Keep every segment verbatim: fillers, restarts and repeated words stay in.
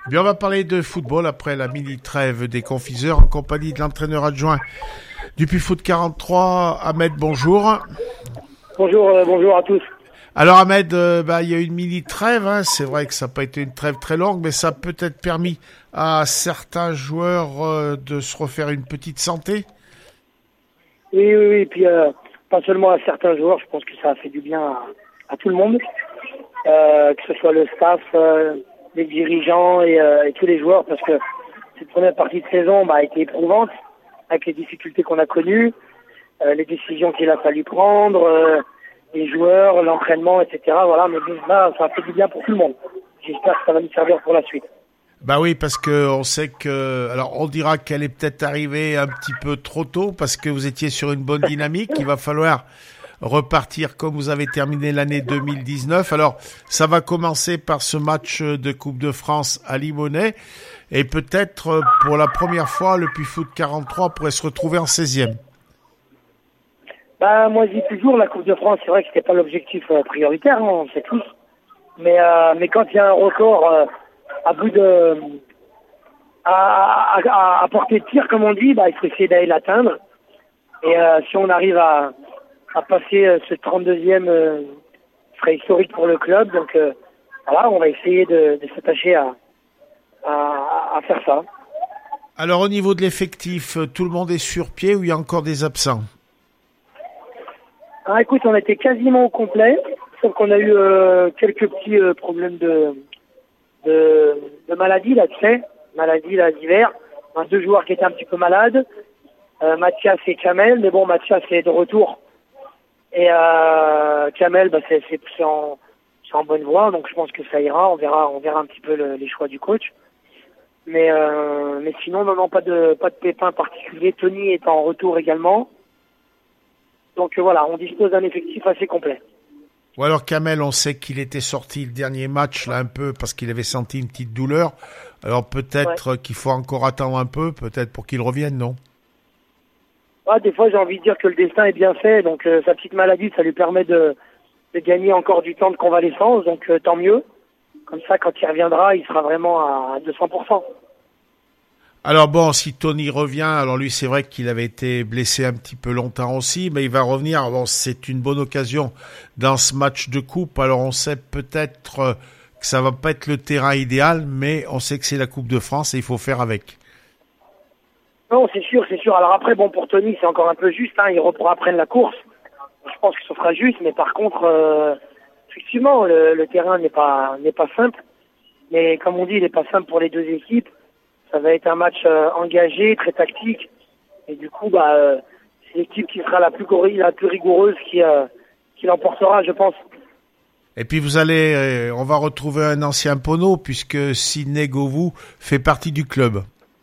Bien, on va parler de football après la mini-trêve des confiseurs en compagnie de l'entraîneur adjoint du Puy-Foot quarante-trois, Ahmed, bonjour. Bonjour, euh, bonjour à tous. Alors Ahmed, euh, bah, il y a une mini-trêve, hein. C'est vrai que ça n'a pas été une trêve très longue, mais ça a peut-être permis à certains joueurs euh, de se refaire une petite santé. Oui, oui, oui, et puis euh, pas seulement à certains joueurs, je pense que ça a fait du bien à, à tout le monde, euh, que ce soit le staff, euh, les dirigeants et, euh, et tous les joueurs, parce que cette première partie de saison bah, a été éprouvante, avec les difficultés qu'on a connues, euh, les décisions qu'il a fallu prendre, euh, les joueurs, l'entraînement, et cetera. Voilà, mais là, ça a fait du bien pour tout le monde. J'espère que ça va nous servir pour la suite. Bah oui, parce que on sait que, alors on dira qu'elle est peut-être arrivée un petit peu trop tôt parce que vous étiez sur une bonne dynamique. Il va falloir repartir comme vous avez terminé l'année deux mille dix-neuf. Alors ça va commencer par ce match de Coupe de France à Limonest et peut-être pour la première fois le Puy-Foot quarante-trois pourrait se retrouver en seizième. Bah moi je dis toujours la Coupe de France, c'est vrai que c'était pas l'objectif euh, prioritaire, hein, on sait tous. Mais euh, mais quand il y a un record euh, à bout de à, à, à portée de tir comme on dit, bah il faut essayer d'aller l'atteindre. Et euh, si on arrive à à passer euh, ce trente-deuxième, euh, ce serait historique pour le club. Donc euh, voilà, on va essayer de, de s'attacher à, à à faire ça. Alors au niveau de l'effectif, tout le monde est sur pied ou il y a encore des absents? Ah écoute, on était quasiment au complet, sauf qu'on a eu euh, quelques petits euh, problèmes de De, de maladie, là, tu sais, maladie, là, d'hiver. On a deux joueurs qui étaient un petit peu malades, euh, Mathias et Kamel, mais bon, Mathias est de retour. Et euh, Kamel, bah, c'est, c'est, c'est, en, c'est en bonne voie, donc je pense que ça ira. On verra, on verra un petit peu le, les choix du coach. Mais, euh, mais sinon, non, non, pas de, pas de pépin particulier. Tony est en retour également. Donc euh, voilà, on dispose d'un effectif assez complet. Ou alors Kamel, on sait qu'il était sorti le dernier match là un peu parce qu'il avait senti une petite douleur. Alors peut-être ouais. qu'il faut encore attendre un peu, peut-être pour qu'il revienne, non? Ah, des fois j'ai envie de dire que le destin est bien fait, donc euh, sa petite maladie, ça lui permet de, de gagner encore du temps de convalescence, donc euh, tant mieux. Comme ça, quand il reviendra, il sera vraiment à deux cents pour cent. Alors bon, si Tony revient, alors lui c'est vrai qu'il avait été blessé un petit peu longtemps aussi, mais il va revenir. Bon, c'est une bonne occasion dans ce match de coupe. Alors on sait peut-être que ça va pas être le terrain idéal, mais on sait que c'est la Coupe de France et il faut faire avec. Non, c'est sûr, c'est sûr. Alors après, bon, pour Tony, c'est encore un peu juste, hein, il reprend après la course. Je pense que ce sera juste, mais par contre, euh, effectivement, le, le terrain n'est pas n'est pas simple. Mais comme on dit, il n'est pas simple pour les deux équipes. Ça va être un match euh, engagé, très tactique. Et du coup, bah, euh, c'est l'équipe qui sera la plus, la plus rigoureuse qui, euh, qui l'emportera, je pense. Et puis vous allez, euh, on va retrouver un ancien Pono puisque Sidney Govou fait partie du club.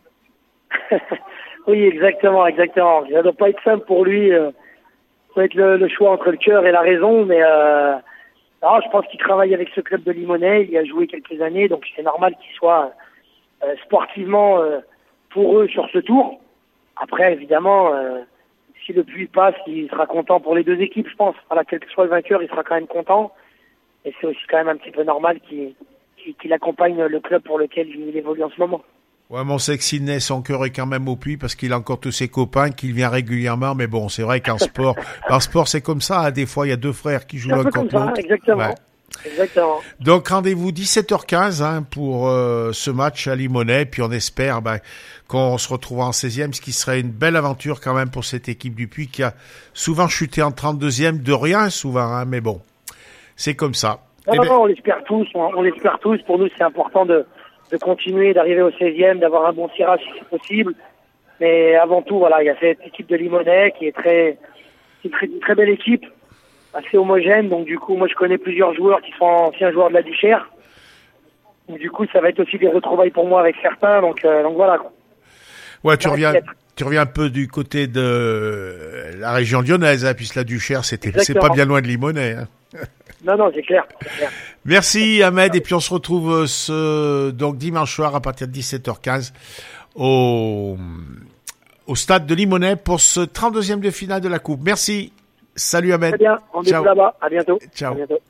Oui, exactement, exactement. Ça ne doit pas être simple pour lui. Euh, ça va être le, le choix entre le cœur et la raison, mais euh, alors, je pense qu'il travaille avec ce club de Limonest. Il a joué quelques années, donc c'est normal qu'il soit Euh, sportivement euh, pour eux sur ce tour. Après, évidemment, euh, si le Puy passe, il sera content pour les deux équipes, je pense. Voilà, quel que soit le vainqueur, il sera quand même content. Et c'est aussi quand même un petit peu normal qu'il, qu'il, qu'il accompagne le club pour lequel il évolue en ce moment. Ouais, mais on sait que Sidney, son cœur est quand même au Puy parce qu'il a encore tous ses copains, qu'il vient régulièrement. Mais bon, c'est vrai qu'en sport, en sport, c'est comme ça. Hein, des fois, il y a deux frères qui jouent l'un contre l'autre. Exactement. Ouais. Exactement. Donc rendez-vous dix-sept heures quinze hein, pour euh, ce match à Limonest, puis on espère ben, qu'on se retrouvera en seizième, ce qui serait une belle aventure quand même pour cette équipe du Puy qui a souvent chuté en trente-deuxième, de rien souvent, hein, mais bon, c'est comme ça. Non, eh non, ben... non, on l'espère tous, on, on l'espère tous. Pour nous, c'est important de, de continuer, d'arriver au seizième, d'avoir un bon tirage si c'est possible. Mais avant tout, voilà, il y a cette équipe de Limonest qui est très, qui est très, une très belle équipe, assez homogène, donc du coup, moi je connais plusieurs joueurs qui sont anciens joueurs de la Duchère. Donc du coup, ça va être aussi des retrouvailles pour moi avec certains, donc, euh, donc voilà. Ouais, tu reviens, tu reviens un peu du côté de la région lyonnaise, hein, puisque la Duchère, c'était, c'est pas bien loin de Limonest. Hein. Non, non, c'est clair, c'est clair. Merci Ahmed, et puis on se retrouve ce donc dimanche soir à partir de dix-sept heures quinze au, au stade de Limonest pour ce trente-deuxième de finale de la Coupe. Merci. Salut Ahmed. Très bien, on est là-bas. À bientôt. Ciao. À bientôt.